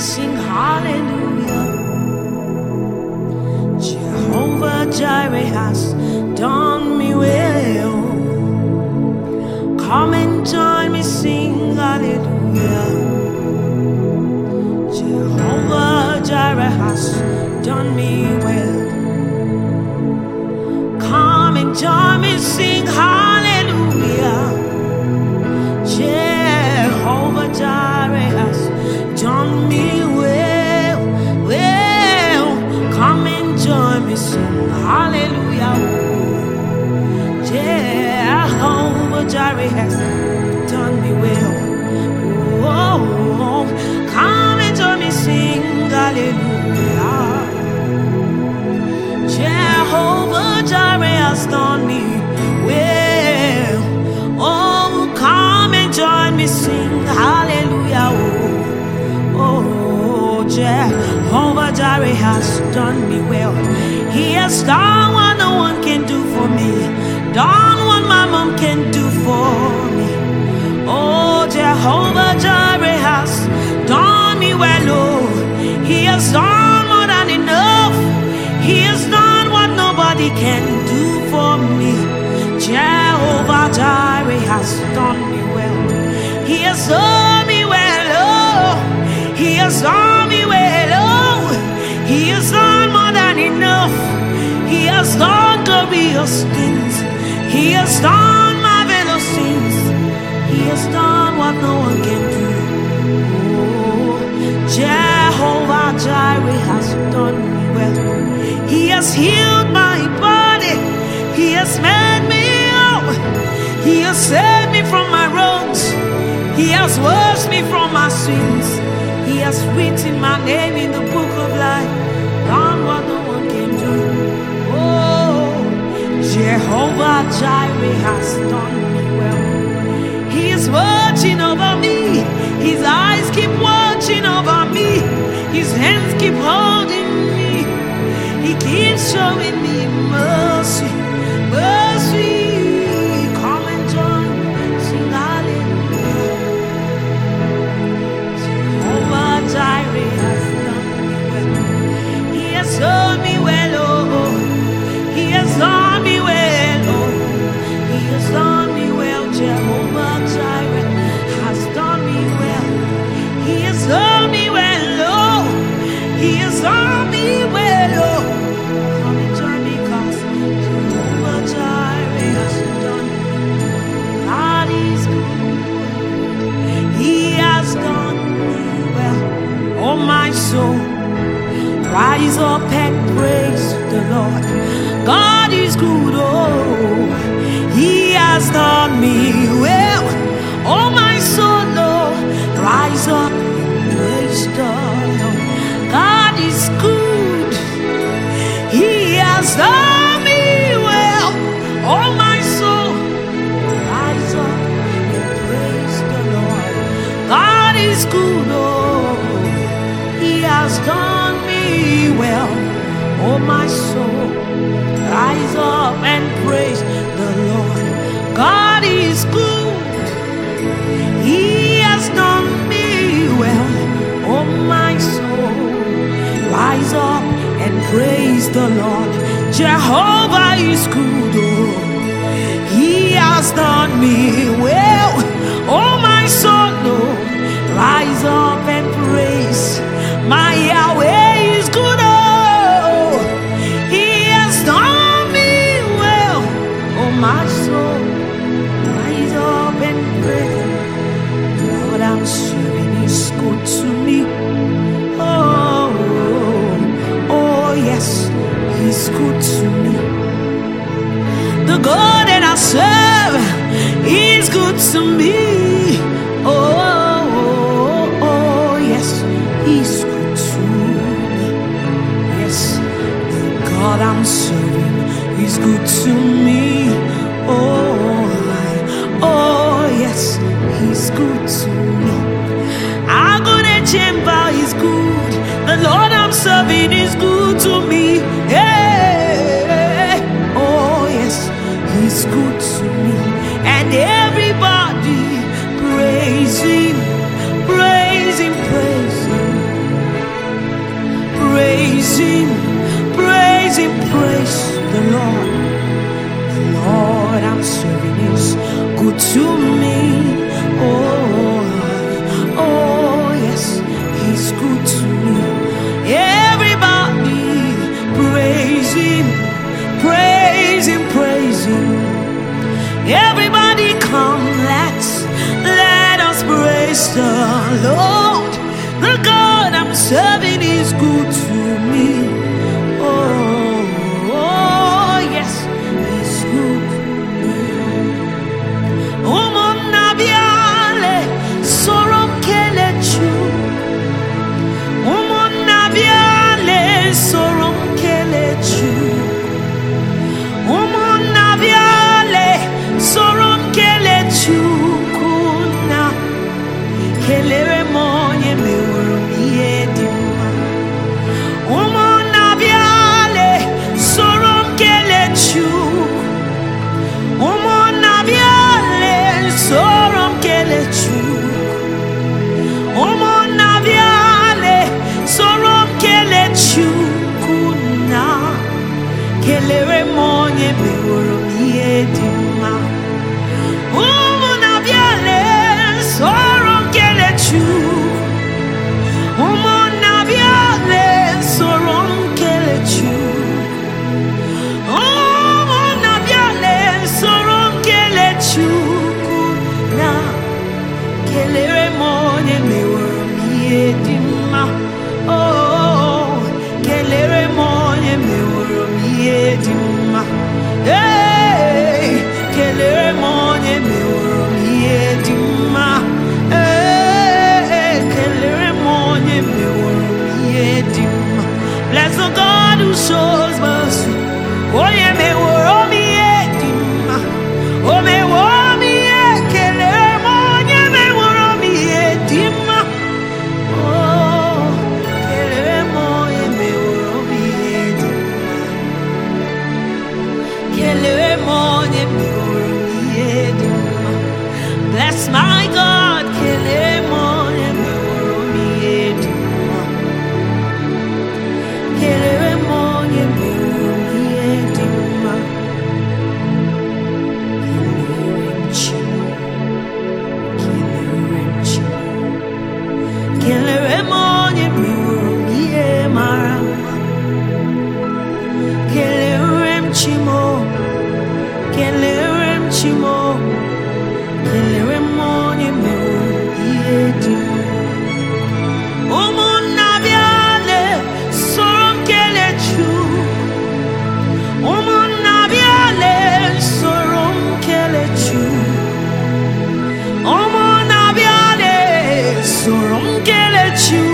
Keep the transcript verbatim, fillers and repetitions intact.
sing hallelujah. Jehovah Jireh has done me well. Come and join me, sing hallelujah. Jehovah Jireh has done me well. Come and join me, sing hallelujah. Jehovah Jireh has done me well, well. Come and join me, sing hallelujah. Jehovah Jireh has done me well. Oh, come and join me, sing hallelujah. Jehovah Jireh has done me well. Oh, come and join me, sing hallelujah. Oh, oh, Jehovah Jireh has done me well. He has done what no one can do for me, done what my mom can do for me. Oh, Jehovah Jireh has done me well. Oh, he has done more than enough. He has done what nobody can do for me. Jehovah Jireh has done me well. He has done me well. Oh, he has done me well. Oh, he has done more than enough. He has done glorious things. He has done marvelous things. He has done what no one can do. Oh, Jehovah Jireh has done me well. He has healed my body. He has made me up. He has saved me from my wrongs. He has washed me from my sins. He has written my name in the book of life. Done what no one can do. Oh, Jehovah Jireh has done me well. He is watching over me. His eyes keep watching over me. His hands keep holding me. He keeps showing me mercy, mercy. Come and join, sing hallelujah. Jehovah Jireh has done me well. He has done me well, oh. He has done me well, oh. He has done me well. Jehovah Jireh has done me well. He has done me well, oh. He has done me well, oh. Come and join me, 'cause Jehovah Jireh has done me. God is good. He has done me well. Oh, my soul, rise up and praise the Lord. God is good, oh, he has done me well. Oh, my soul, oh, rise up and praise the Lord. God is good, he has done me well. Oh, my soul, rise up and praise the Lord. God is good, oh, he has done me well. Oh, my soul, rise up and praise the Lord. God is good, he has done me well. Oh, my soul, rise up and praise the Lord. Jehovah is good, oh, he has done me well. Oh, my soul, oh, rise up and praise. My Yahweh is good, oh, he has done me well. Oh, my soul, rise up and praise. Lord, I'm serving is good to me. Oh, oh yes, he's good to me. The God that I serve is good to me. Oh, oh, oh yes, he's good to me. Yes, the God I'm serving is good to me. Oh, oh yes, he's good to me. I go to chamber is good. The Lord I'm serving is good to me. Hey, oh yes, he's good to me. And everybody praise him, praise him, praise him. to me. Oh, oh yes, he's good to me. Everybody praise him, praise him, praise him. Everybody come, let's let us praise the Lord. The God I'm serving is good to me. Oh, oh yes, he's good. Umon nabiale sorom kelechu. Umon nabiale sorom kelechu. Umon nabiale sorom kelechu kuna. Kelere monye meuro miedima. Umon nabiale sorom kelechu. Umon nabiale sorom kelechu. Umon nabiale sorom kelechu kuna. Kelere monye meuro miedima. Umon nabiale sorom kelechu. Umon nabiale sorom kelechu. Umon nabiale sorom kelechu kuna. Kelere monye meuro miedima. Oh, kelere monye meuro miedima. Hey, kelere monye meuro miedima. Hey, kelere monye meuro miedima. Bless the God who shows mercy. Oh, yeah, meuro miedima. Oh, meuro miedima. Kelere monye meuro miedima. Oh, kelere monye meuro miedima. Kelere monye meuro miedima. Bless my God. Kelere monye meuro miedima. Kelere monye meuro miedima. Kelere chimo. Kelere monye meuro miedima. Kelere chimo. Kelere chimo. Kelere monye meuro miedima. Umon nabiale sorom kelechu. Umon nabiale sorom kelechu. Umon nabiale sorom kelechu.